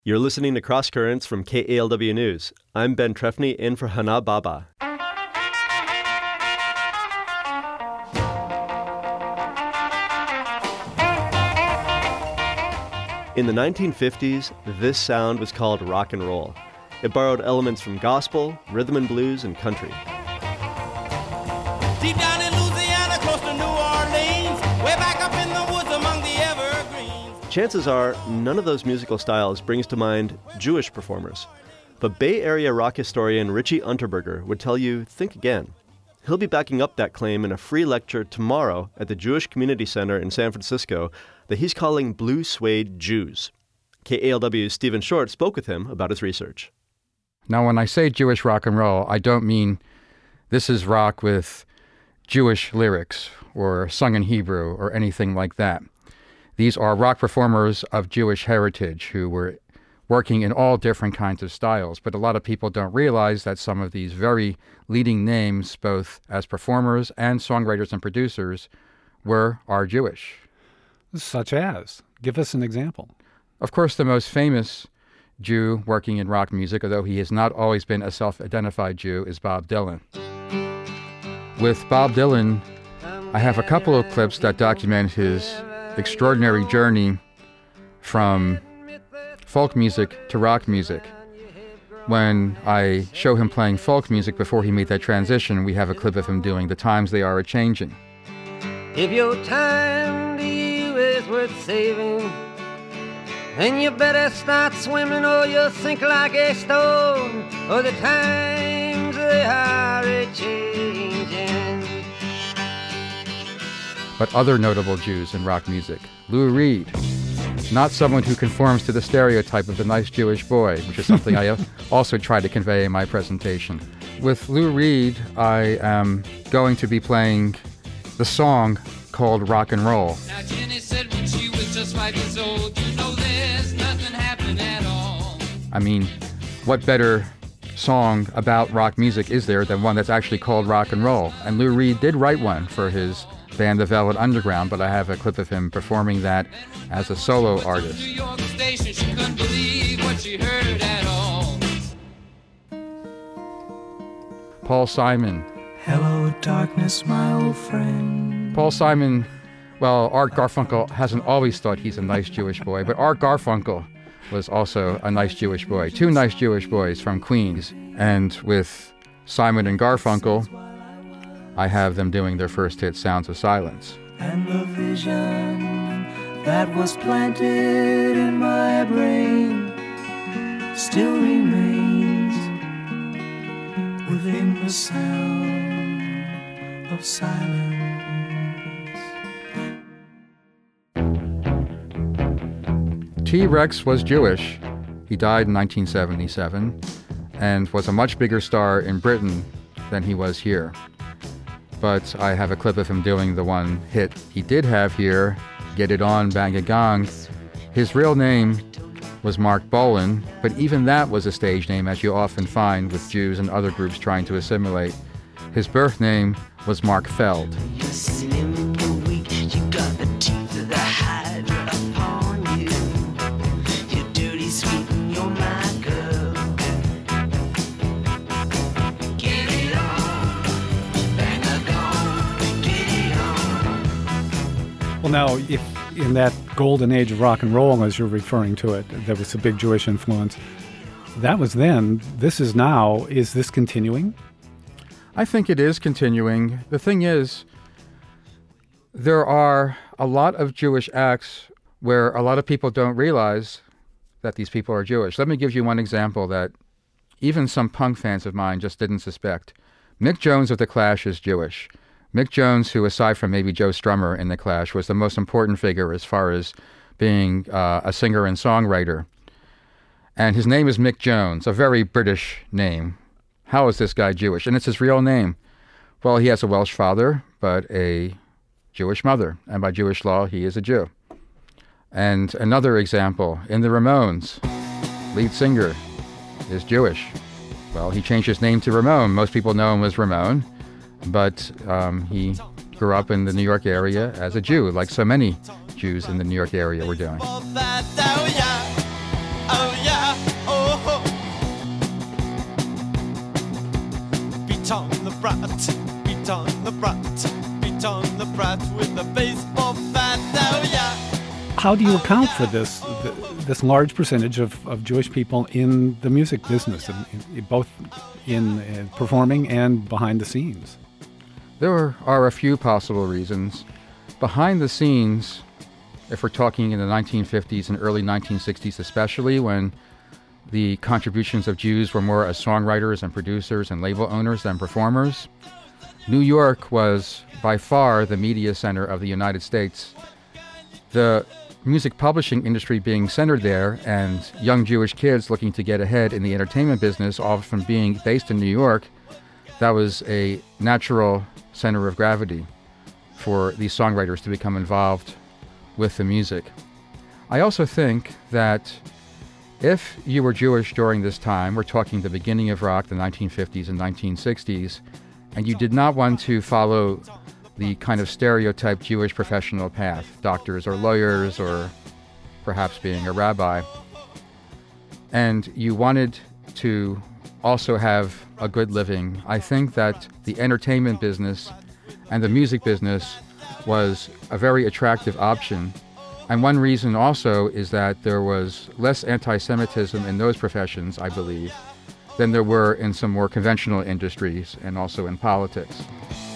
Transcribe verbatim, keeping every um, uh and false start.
You're listening to Cross Currents from K A L W News. I'm Ben Trefny in for Hana Baba. In the nineteen fifties, this sound was called rock and roll. It borrowed elements from gospel, rhythm and blues, and country. Deep down in Louisiana, close to New Orleans, way back up in the woods among the evergreens. Chances are, none of those musical styles brings to mind Jewish performers. But Bay Area rock historian Richie Unterberger would tell you, think again. He'll be backing up that claim in a free lecture tomorrow at the Jewish Community Center in San Francisco that he's calling Blue Suede Jews. K A L W's Stephen Short spoke with him about his research. Now, when I say Jewish rock and roll, I don't mean this is rock with Jewish lyrics or sung in Hebrew or anything like that. These are rock performers of Jewish heritage who were working in all different kinds of styles. But a lot of people don't realize that some of these very leading names, both as performers and songwriters and producers, were are Jewish. Such as? Give us an example. Of course, the most famous Jew working in rock music, although he has not always been a self-identified Jew, is Bob Dylan. With Bob Dylan, I have a couple of clips that document his extraordinary journey from folk music to rock music. When I show him playing folk music before he made that transition, we have a clip of him doing The Times They Are A-Changing. If your time to you is worth saving, then you better start swimming or you'll sink like a stone, or the times they are a-changing. But other notable Jews in rock music. Lou Reed, not someone who conforms to the stereotype of the nice Jewish boy, which is something I also try to convey in my presentation. With Lou Reed, I am going to be playing the song called Rock and Roll. Now Jenny said when she was just five years old, you know there's nothing happening at all. I mean, what better song about rock music is there than one that's actually called Rock and Roll? And Lou Reed did write one for his band The Velvet Underground, but I have a clip of him performing that as a solo artist. New York station, she couldn't believe what she heard at all. Paul Simon. Hello, darkness, my old friend. Paul Simon, well, Art Garfunkel hasn't always thought he's a nice Jewish boy, but Art Garfunkel was also a nice Jewish boy. Two nice Jewish boys from Queens. And with Simon and Garfunkel, I have them doing their first hit, Sounds of Silence. And the vision that was planted in my brain still remains within the sound of silence. T-Rex was Jewish. He died in nineteen seventy-seven and was a much bigger star in Britain than he was here. But I have a clip of him doing the one hit he did have here, Get It On, Bang a Gong. His real name was Mark Bolan, but even that was a stage name, as you often find with Jews and other groups trying to assimilate. His birth name was Mark Feld. Well, now, if in that golden age of rock and roll, as you're referring to it, there was a big Jewish influence. That was then. This is now. Is this continuing? I think it is continuing. The thing is, there are a lot of Jewish acts where a lot of people don't realize that these people are Jewish. Let me give you one example that even some punk fans of mine just didn't suspect. Mick Jones of The Clash is Jewish. Mick Jones, who aside from maybe Joe Strummer in The Clash, was the most important figure as far as being uh, a singer and songwriter. And his name is Mick Jones, a very British name. How is this guy Jewish? And it's his real name. Well, he has a Welsh father, but a Jewish mother. And by Jewish law, he is a Jew. And another example, in the Ramones, lead singer is Jewish. Well, he changed his name to Ramon. Most people know him as Ramon. But um, he grew up in the New York area as a Jew, like so many Jews in the New York area were doing. Oh, yeah. Oh, yeah. brat, beat on the brat, beat on the brat with the baseball bat. Oh yeah. How do you account for this th- this large percentage of, of Jewish people in the music business, in, in, both in uh, performing and behind the scenes? There are a few possible reasons. Behind the scenes, if we're talking in the nineteen fifties and early nineteen sixties especially, when the contributions of Jews were more as songwriters and producers and label owners than performers, New York was by far the media center of the United States. The music publishing industry being centered there and young Jewish kids looking to get ahead in the entertainment business, often being based in New York, that was a natural center of gravity for these songwriters to become involved with the music. I also think that if you were Jewish during this time, we're talking the beginning of rock, the nineteen fifties and nineteen sixties, and you did not want to follow the kind of stereotype Jewish professional path, doctors or lawyers or perhaps being a rabbi, and you wanted to also have a good living, I think that the entertainment business and the music business was a very attractive option. And one reason also is that there was less anti-Semitism in those professions, I believe, than there were in some more conventional industries and also in politics.